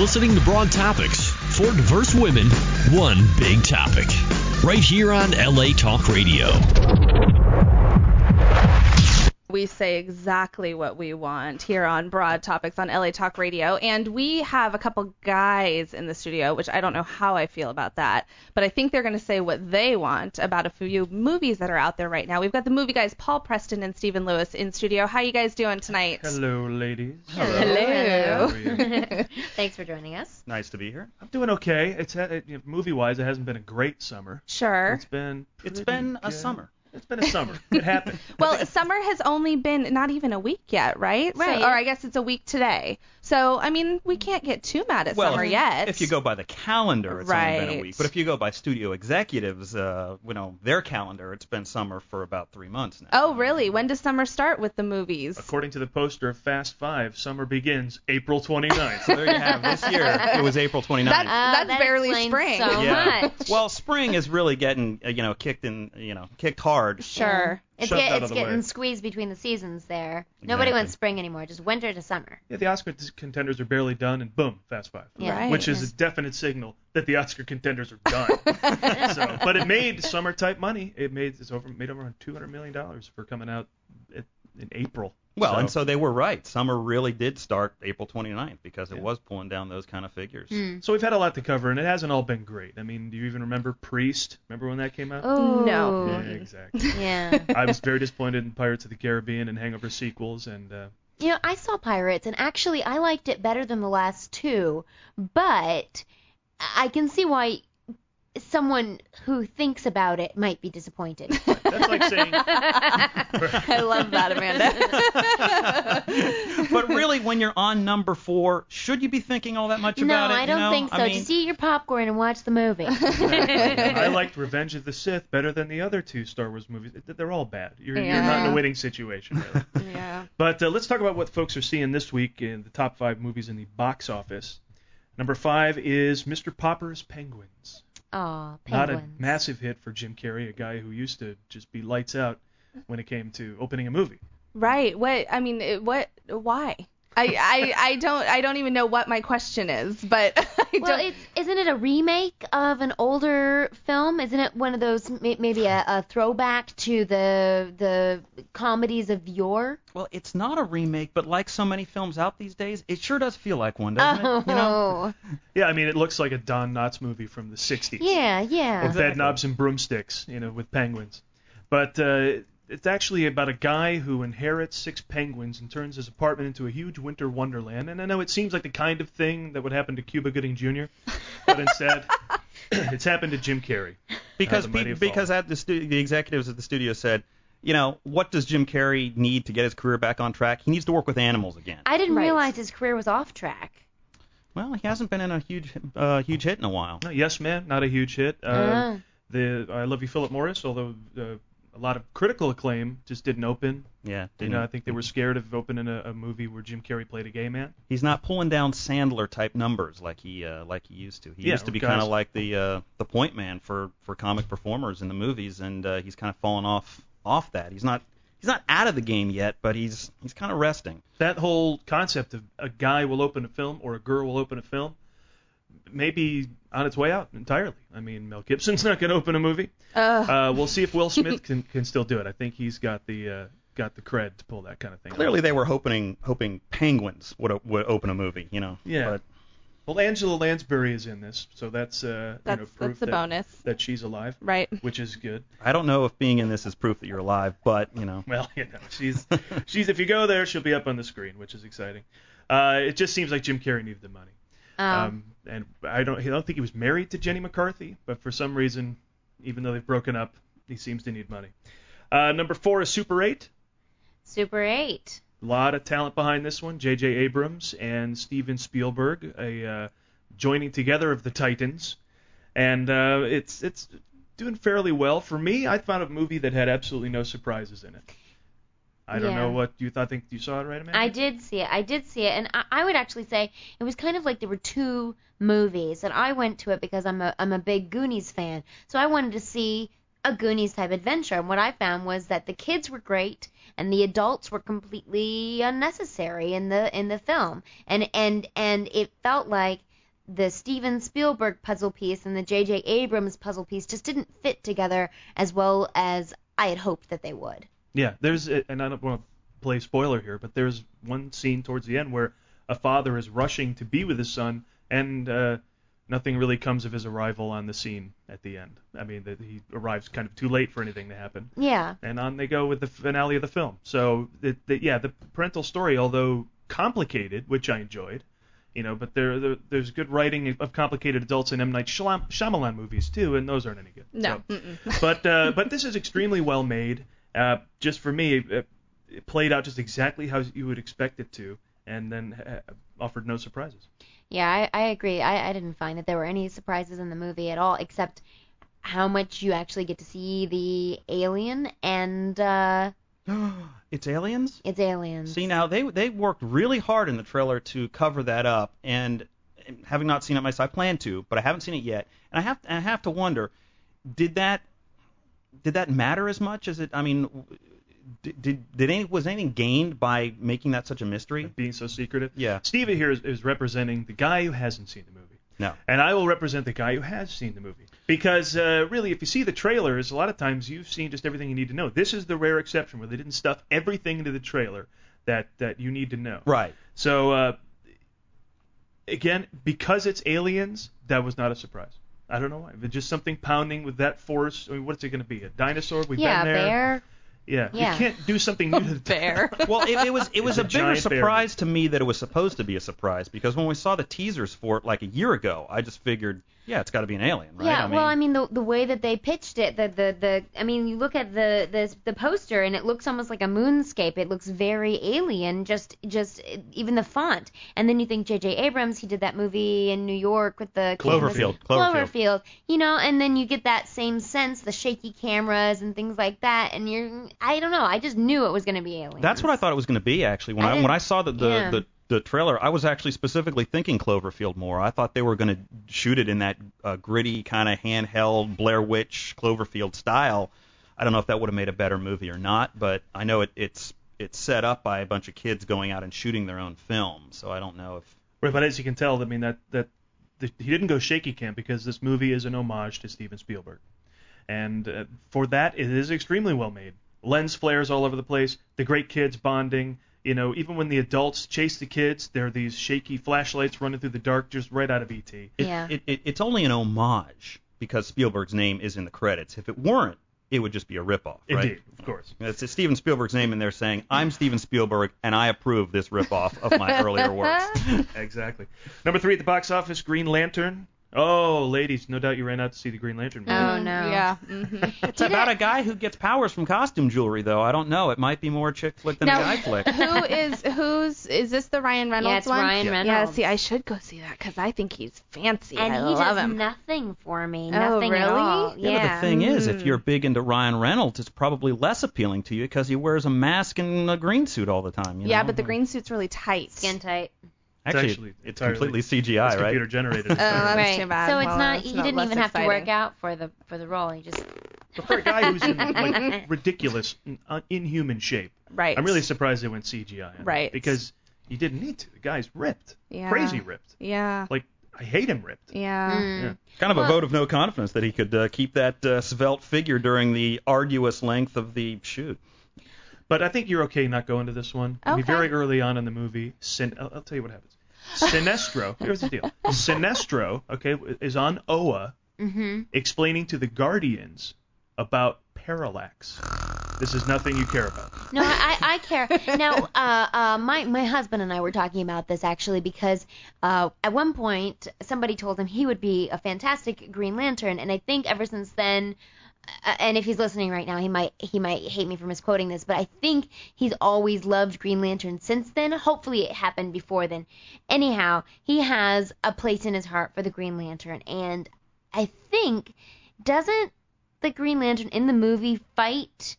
listening to Broad Topics for diverse women, one big topic. Right here on LA Talk Radio. We say exactly what we want here on Broad Topics on LA Talk Radio. And we have a couple guys in the studio, which I don't know how I feel about that, but I think they're going to say what they want about a few movies that are out there right now. We've got the movie guys, Paul Preston and Stephen Lewis, in studio. How you guys doing tonight? Hello, ladies. Hello. Thanks for joining us. Nice to be here. I'm doing okay. Movie-wise, it hasn't been a great summer. Sure. It's been a summer. It's been a summer. It happened. Well, summer has only been not even a week yet, right? Right. So, or I guess it's a week today. So, I mean, we can't get too mad at summer yet. If you go by the calendar, it's only been a Right. week. But if you go by studio executives, their calendar, it's been summer for about 3 months now. Oh, really? When does summer start with the movies? According to the poster of Fast 5, summer begins April 29th. So there you have it. This year, it was April 29th. That's that barely explains spring. So much. Well, spring is really getting, kicked hard. Sure. It's, Shoved out it's of the getting way. squeezed between the seasons there. Nobody Exactly. wants spring anymore, just winter to summer. Yeah, the Oscar contenders are barely done, and boom, Fast 5. Yeah. Right. Which is a definite signal that the Oscar contenders are done. But it made summer-type money. It made over $200 million for coming out in April. Well, and so they were right. Summer really did start April 29th because it was pulling down those kind of figures. So we've had a lot to cover, and it hasn't all been great. I mean, do you even remember Priest? Remember when that came out? Oh. No. Yeah, exactly. Yeah. I was very disappointed in Pirates of the Caribbean and Hangover sequels, and I saw Pirates, and actually I liked it better than the last two, but I can see why someone who thinks about it might be disappointed. that's like saying I love that, Amanda. But really, when you're on number 4, should you be thinking all that much No, about it? I don't think so. I mean, Just eat your popcorn and watch the movie. I liked Revenge of the Sith better than the other two Star Wars movies. They're all bad. You're not in Yeah. a winning situation, really. Yeah. But let's talk about what folks are seeing this week in the top 5 movies in the box office. Number 5 is Mr. Popper's Penguins. Aw, Not penguins. a massive hit for Jim Carrey, a guy who used to just be lights out when it came to opening a movie. Right. What? I mean, why? I don't even know what my question is, but Isn't it a remake of an older film? Isn't it one of those maybe a throwback to the comedies of yore? Well, it's not a remake, but like so many films out these days, it sure does feel like one, doesn't it? Oh, Yeah, I mean, it looks like a Don Knotts movie from the 60s. yeah. Or Bed Knobs and Broomsticks, with penguins. But it's actually about a guy who inherits 6 penguins and turns his apartment into a huge winter wonderland. And I know it seems like the kind of thing that would happen to Cuba Gooding Jr., but instead, it's happened to Jim Carrey. Because The Mighty Have because at the executives at the studio said, what does Jim Carrey need to get his career back on track? He needs to work with animals again. I didn't Right. realize his career was off track. Well, he hasn't been in a huge hit in a while. Yes, Man, not a huge hit. Uh-huh. The I Love You, Philip Morris, although a lot of critical acclaim, just didn't open. Yeah, I think they were scared of opening a movie where Jim Carrey played a gay man. he's not pulling down Sandler type numbers like he used to. He used to be guys- kind of like the point man for comic performers in the movies, and he's kind of fallen off that. He's not out of the game yet, but he's kind of resting. That whole concept of a guy will open a film or a girl will open a film may be on its way out entirely. I mean, Mel Gibson's not going to open a movie. We'll see if Will Smith can still do it. I think he's got the cred to pull that kind of thing. Clearly, off. they were hoping Penguins would open a movie, Yeah. But Well, Angela Lansbury is in this, so that's proof that's a bonus. that she's alive, Right. which is good. I don't know if being in this is proof that you're alive, but Well, she's if you go there, she'll be up on the screen, which is exciting. It just seems like Jim Carrey needed the money. And I don't think he was married to Jenny McCarthy, but for some reason, even though they've broken up, he seems to need money. Number 4 is Super 8. Super 8. A lot of talent behind this one. J.J. Abrams and Steven Spielberg, a joining together of the Titans. And it's doing fairly well. For me, I found a movie that had absolutely no surprises in it. I don't know what you thought. Think you saw it, right, Amanda? I did see it, and I would actually say it was kind of like there were two movies, and I went to it because I'm a big Goonies fan, so I wanted to see a Goonies type adventure. And what I found was that the kids were great, and the adults were completely unnecessary in the film, and it felt like the Steven Spielberg puzzle piece and the J.J. Abrams puzzle piece just didn't fit together as well as I had hoped that they would. Yeah, and I don't want to play spoiler here, but there's one scene towards the end where a father is rushing to be with his son, and nothing really comes of his arrival on the scene at the end. I mean, he arrives kind of too late for anything to happen. Yeah. And on they go with the finale of the film. So, the parental story, although complicated, which I enjoyed, but there's good writing of complicated adults in M. Night Shyamalan movies too, and those aren't any good. No. So, but this is extremely well made. Just for me, it played out just exactly how you would expect it to, and then offered no surprises. Yeah, I agree. I didn't find that there were any surprises in the movie at all, except how much you actually get to see the alien and. It's aliens? It's aliens. See, now, they worked really hard in the trailer to cover that up, and having not seen it myself, I plan to, but I haven't seen it yet, and I have to wonder, did that matter as much as it? I mean, was anything gained by making that such a mystery? Being so secretive? Yeah. Steve here is representing the guy who hasn't seen the movie. No. And I will represent the guy who has seen the movie. Because, really, if you see the trailers, a lot of times you've seen just everything you need to know. This is the rare exception where they didn't stuff everything into the trailer that you need to know. Right. So, again, because it's aliens, that was not a surprise. I don't know why. But just something pounding with that force. I mean, what's it going to be? A dinosaur? We've been there. Bear. Yeah. Yeah. You can't do something new to the Bear. Well, it was It's a a bigger giant bear. surprise to me that it was supposed to be a surprise, because when we saw the teasers for it like a year ago, I just figured, yeah, it's got to be an alien, right? Yeah, I mean the way that they pitched it, you look at the poster and it looks almost like a moonscape. It looks very alien, just even the font. And then you think J.J. Abrams, he did that movie in New York with the Cloverfield. Cloverfield, and then you get that same sense, the shaky cameras and things like that, and I don't know, I just knew it was going to be aliens. That's what I thought it was going to be, actually. When I saw the trailer, I was actually specifically thinking Cloverfield more. I thought they were going to shoot it in that gritty kind of handheld Blair Witch Cloverfield style. I don't know if that would have made a better movie or not, but I know it's set up by a bunch of kids going out and shooting their own film, so I don't know if... Right, but as you can tell, I mean, he didn't go shaky cam because this movie is an homage to Steven Spielberg. And for that, it is extremely well made. Lens flares all over the place, the great kids bonding. Even when the adults chase the kids, there are these shaky flashlights running through the dark, just right out of E.T. It's only an homage because Spielberg's name is in the credits. If it weren't, it would just be a ripoff, right? Indeed, of course. It's Steven Spielberg's name in there saying, I'm Steven Spielberg, and I approve this ripoff of my earlier works. Exactly. Number 3 at the box office, Green Lantern. Oh, ladies, no doubt you ran out to see the Green Lantern movie. Oh, no. Yeah. It's about a guy who gets powers from costume jewelry, though. I don't know. It might be more a chick flick than a guy flick. Is this the Ryan Reynolds Yeah, it's one? Ryan Reynolds. Yeah, see, I should go see that because I think he's fancy. And I he love does him. nothing for me. Oh, Nothing at really? all. Yeah, but the thing is, if you're big into Ryan Reynolds, it's probably less appealing to you because he wears a mask and a green suit all the time. You Yeah, know? but the green suit's really tight. Skin tight. Actually, it's entirely- completely CGI, It's right? computer generated. Oh, that's Right. too bad. So it's Well, not. it's He not didn't less even have to exciting. work out for the role. He just. But for a guy who's in like ridiculous, inhuman shape, Right. I'm really surprised they went CGI on him. Right. Because you didn't need to. The guy's ripped. Yeah. Crazy ripped. Yeah. Like, I hate him ripped. Yeah. Yeah. Kind of a vote of no confidence that he could keep that svelte figure during the arduous length of the shoot. But I think you're okay not going to this one. I mean, Okay. very early on in the movie, I'll tell you what happens. Sinestro, here's the deal. Sinestro, okay, is on Oa explaining to the Guardians about parallax. This is nothing you care about. No, I care. Now, my husband and I were talking about this actually because at one point somebody told him he would be a fantastic Green Lantern, and I think ever since then, and if he's listening right now, he might hate me for misquoting this, but I think he's always loved Green Lantern since then. Hopefully it happened before then. Anyhow, he has a place in his heart for the Green Lantern, and I think, doesn't the Green Lantern in the movie fight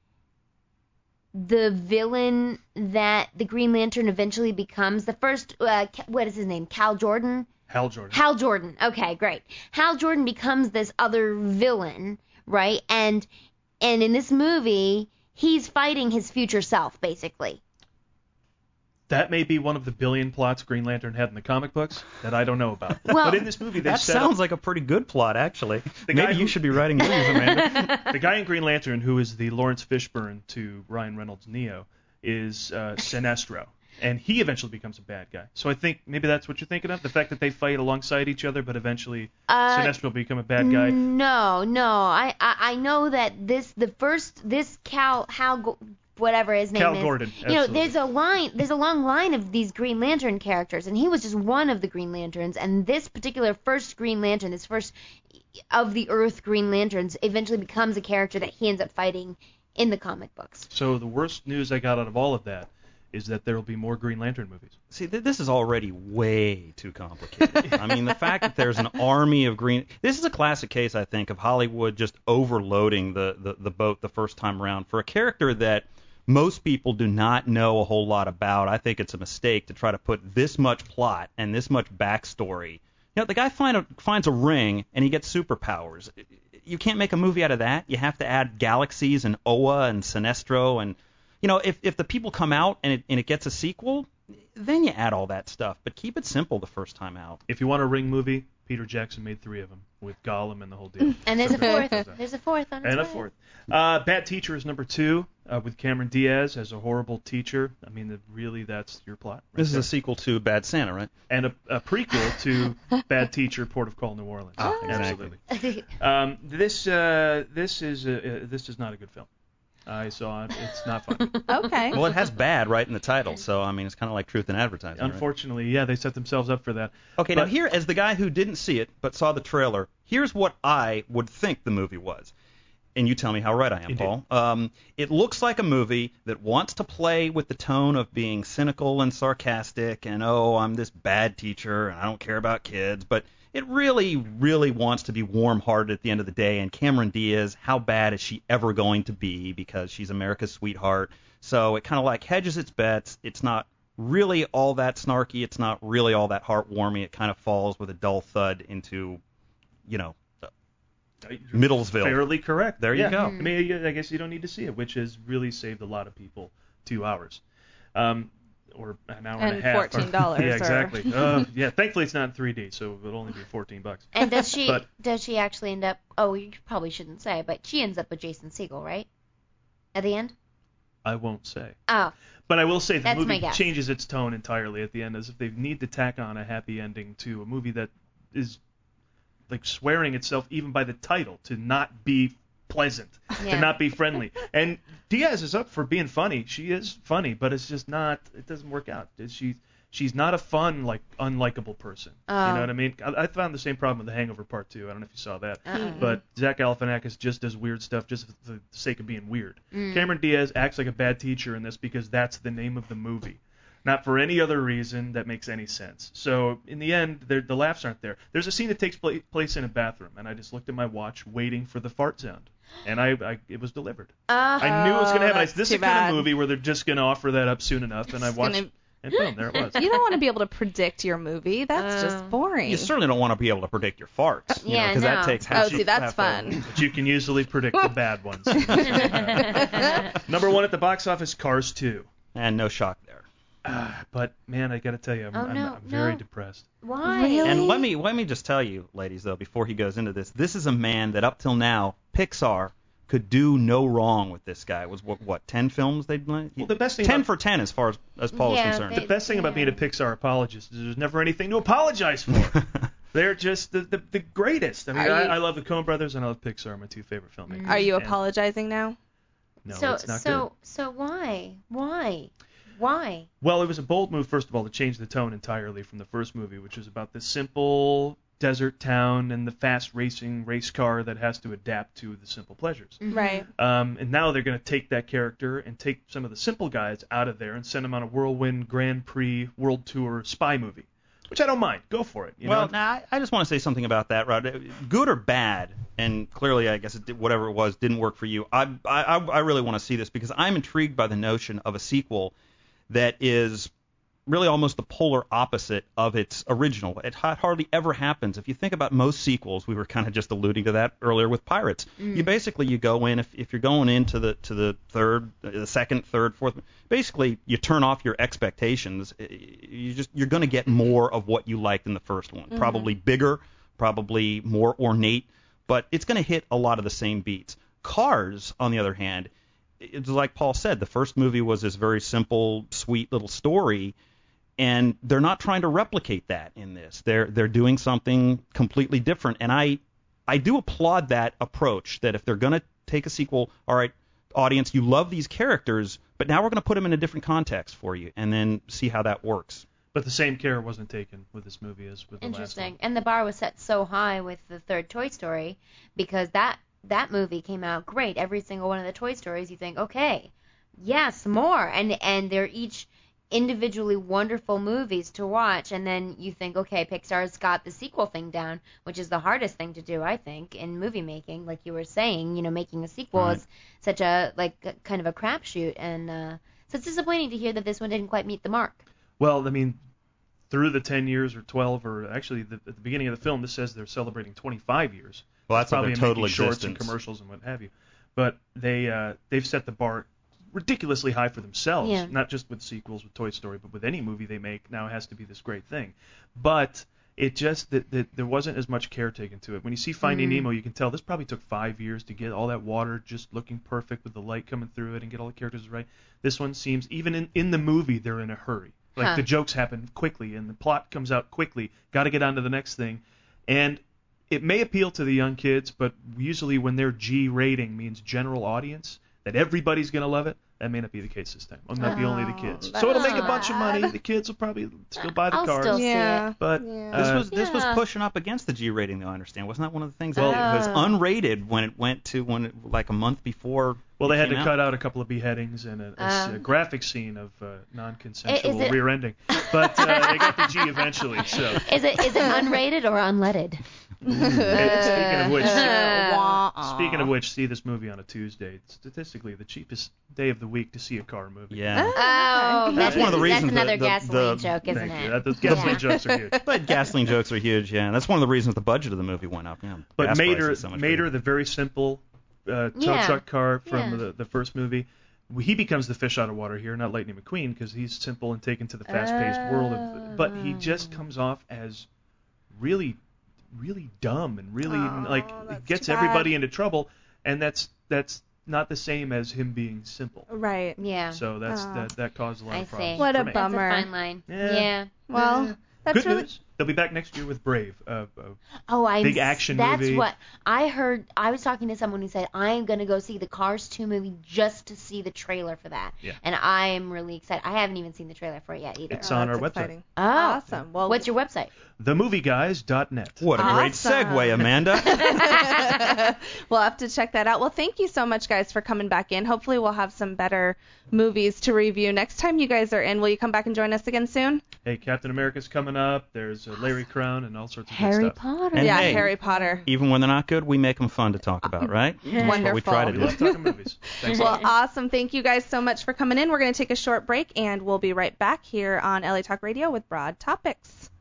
the villain that the Green Lantern eventually becomes? The first, what is his name? Hal Jordan? Hal Jordan. Hal Jordan. Okay, great. Hal Jordan becomes this other villain, right? And in this movie, he's fighting his future self, basically. That may be one of the billion plots Green Lantern had in the comic books that I don't know about. Well, but in this movie, they that set sounds up like a pretty good plot, actually. Maybe you should be writing movies, Amanda. the guy in Green Lantern, who is the Lawrence Fishburne to Ryan Reynolds' Neo, is Sinestro. And he eventually becomes a bad guy. So I think maybe that's what you're thinking of, the fact that they fight alongside each other, but eventually Sinestro will become a bad guy. No. I know that whatever his name is. Cal Gordon. You know, Absolutely. there's a long line of these Green Lantern characters, and he was just one of the Green Lanterns. And this particular first Green Lantern, this first of the Earth Green Lanterns, eventually becomes a character that he ends up fighting in the comic books. So the worst news I got out of all of that is that there will be more Green Lantern movies. See, this is already way too complicated. I mean, the fact that there's an army of green... This is a classic case, I think, of Hollywood just overloading the boat the first time around. For a character that most people do not know a whole lot about, I think it's a mistake to try to put this much plot and this much backstory. You know, the guy finds a ring and he gets superpowers. You can't make a movie out of that. You have to add galaxies and Oa and Sinestro and... You know, if the people come out and it gets a sequel, then you add all that stuff. But keep it simple the first time out. If you want a Ring movie, Peter Jackson made 3 of them with Gollum and the whole deal. And there's a fourth. There's a fourth on its And a way. fourth. Bad Teacher is number 2 with Cameron Diaz as a horrible teacher. I mean, really, that's your plot. Right This there. is a sequel to Bad Santa, right? And a prequel to Bad Teacher, Port of Call, New Orleans. Oh, Absolutely. This is not a good film. I saw it. It's not fun. Okay. Well, it has bad right in the title, so I mean it's kind of like truth in advertising. Right? Unfortunately, yeah, they set themselves up for that. Okay, now here, as the guy who didn't see it but saw the trailer, here's what I would think the movie was. And you tell me how right I am, Indeed. Paul. It looks like a movie that wants to play with the tone of being cynical and sarcastic and, oh, I'm this bad teacher and I don't care about kids, but it really, really wants to be warm-hearted at the end of the day. And Cameron Diaz, how bad is she ever going to be because she's America's sweetheart? So it kind of like hedges its bets. It's not really all that snarky. It's not really all that heartwarming. It kind of falls with a dull thud into, you know, Middlesville. Fairly correct. There you Yeah. go. I mean, I guess you don't need to see it, which has really saved a lot of people 2 hours. Or an hour and a And half. $14 Yeah, or- exactly. Yeah, thankfully it's not in 3D, so it'll only be $14. And does she But- actually end up? Oh, you probably shouldn't say, but she ends up with Jason Segel, right? At the end. I won't say. Oh, But I will say the That's my movie guess. changes its tone entirely at the end, as if they need to tack on a happy ending to a movie that is like swearing itself even by the title to not be pleasant, Yeah. to not be friendly. And Diaz is up for being funny. She is funny, but it's just not. It doesn't work out. She's not a fun, like, unlikable person. You know what I mean? I found the same problem with The Hangover Part 2. I don't know if you saw that. But Zach Galifianakis just does weird stuff just for the sake of being weird. Cameron Diaz acts like a bad teacher in this because that's the name of the movie. Not for any other reason that makes any sense. So in the end, the laughs aren't there. There's a scene that takes place in a bathroom, and I just looked at my watch waiting for the fart sound. And it was delivered. I knew it was going to happen. that's This too is the kind bad. of movie where they're just going to offer that up soon enough, and I watched, and boom, there it was. You don't want to be able to predict your movie. That's just boring. You certainly don't want to be able to predict your farts, Yeah, because that no. takes half. Oh, see, that's fun. But you can usually predict the bad ones. Number 1 at the box office, Cars 2. And no shock there. But man, I got to tell you, I'm very depressed. why? Really? And let me just tell you, ladies, though, before he goes into this is a man that up till now Pixar could do no wrong with. This guy. It was what 10 films they'd Well, the best thing 10 about- for 10 as far as Paul is Yeah, concerned. The best thing about being a Pixar apologist is there's never anything to apologize for. They're just the greatest. I mean, I love the Coen Brothers and I love Pixar, my 2 favorite filmmakers. Are you And- apologizing now? No, so it's not good. so why? Well, it was a bold move, first of all, to change the tone entirely from the first movie, which was about this simple desert town and the fast racing race car that has to adapt to the simple pleasures. Right. And now they're going to take that character and take some of the simple guys out of there and send them on a whirlwind Grand Prix World Tour spy movie, which I don't mind. Go for it. You Well, know? now I just want to say something about that, Rod. Good or bad, and clearly I guess whatever it was didn't work for you. I really want to see this because I'm intrigued by the notion of a sequel that is really almost the polar opposite of its original. It hardly ever happens. If you think about most sequels, we were kind of just alluding to that earlier with Pirates. You go in, if you're going into the second, third, fourth, basically you turn off your expectations. You're going to get more of what you liked in the first one. Probably bigger, probably more ornate, but it's going to hit a lot of the same beats. Cars, on the other hand, it's like Paul said, the first movie was this very simple, sweet little story, and they're not trying to replicate that in this. They're doing something completely different, and I do applaud that approach, that if they're going to take a sequel, all right, audience, you love these characters, but now we're going to put them in a different context for you, and then see how that works. But the same care wasn't taken with this movie as with the last one. Interesting. And the bar was set so high with the third Toy Story, because that movie came out great. Every single one of the Toy Stories, you think, okay, yes, more. And they're each individually wonderful movies to watch. And then you think, okay, Pixar's got the sequel thing down, which is the hardest thing to do, I think, in movie making. Like you were saying, making a sequel is such a, kind of a crapshoot. And so it's disappointing to hear that this one didn't quite meet the mark. Well, I mean, through the 10 years or 12, or actually at the beginning of the film, this says they're celebrating 25 years. Well, that's probably their total making shorts existence. and commercials and what have you. But they've set the bar ridiculously high for themselves, not just with sequels with Toy Story, but with any movie they make now it has to be this great thing. But it just that there wasn't as much care taken to it. When you see Finding Nemo, you can tell this probably took 5 years to get all that water just looking perfect with the light coming through it and get all the characters right. This one seems, even in the movie, they're in a hurry. Like the jokes happen quickly and the plot comes out quickly. Got to get on to the next thing. And it may appeal to the young kids, but usually when their G rating means general audience, that everybody's going to love it, that may not be the case this time. It might be only the kids. So it'll make a bunch of money. The kids will probably still buy the cars. Still see it. But This was pushing up against the G rating, though, I understand. Wasn't that one of the things that it was unrated when it went to like a month before? Well, they had to cut out a couple of beheadings and a graphic scene of non-consensual rear-ending. But they got the G eventually. So Is it unrated or unleaded? Speaking of which, see this movie on a Tuesday. It's statistically the cheapest day of the week to see a car movie. Yeah. Oh, That's one of the reasons. That's another gasoline joke, isn't Thank it? you. Those gasoline jokes are huge. But gasoline jokes are huge, yeah. That's one of the reasons the budget of the movie went up. Yeah. But Gas Mater, prices so much bigger. the very simple tow truck car from the first movie, he becomes the fish out of water here, not Lightning McQueen, because he's simple and taken to the fast-paced world. But he just comes off as really, really dumb and really it gets everybody into trouble, and that's not the same as him being simple. Right. Yeah. So that caused a lot of problems. What a for me. bummer. That's a fine line. Yeah. Well, that's Good really news. They'll be back next year with Brave. I'm big action that's movie. What I heard. I was talking to someone who said, I'm going to go see the Cars 2 movie just to see the trailer for that. Yeah. And I'm really excited. I haven't even seen the trailer for it yet either. It's on our that's website. exciting. Oh. Awesome. Well, What's your website? TheMovieGuys.net. What a great Awesome. segue, Amanda. we'll have to check that out. Well, thank you so much, guys, for coming back in. Hopefully we'll have some better movies to review next time you guys are in. Will you come back and join us again soon? Hey, Captain America's coming up. There's Larry Crown and all sorts of Harry good stuff. Potter. And yeah, hey, Harry Potter. Even when they're not good, we make them fun to talk about, right? That's Wonderful. what we try to We do. love talking movies. Thanks a lot. Well, awesome. Thank you guys so much for coming in. We're going to take a short break, and we'll be right back here on LA Talk Radio with Broad Topics.